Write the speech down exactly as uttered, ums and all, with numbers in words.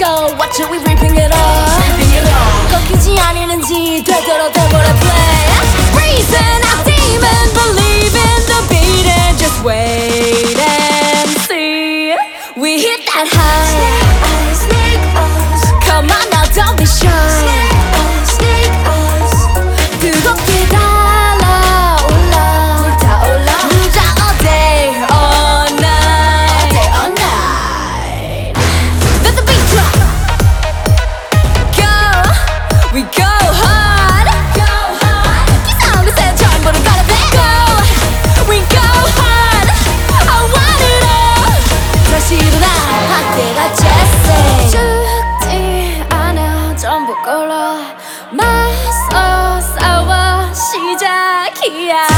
So what should we reaping it all? 꺾이지 않는지 되도록 되버려 play Reason our demon believe in the beat and just wait and see We hit that high Snake eyes Come on now don't be shy Snake eyes 뜨겁게 달아올라 불타올라 불타 all day all night All day all night Let the beat drop Go We go hard Go hard 이 사운드 새 전부를 가려대 Go We go hard I want it all 다시 일어나 밖에가 jessie 죽지 않아 전부 걸어 맞서 싸워 시작이야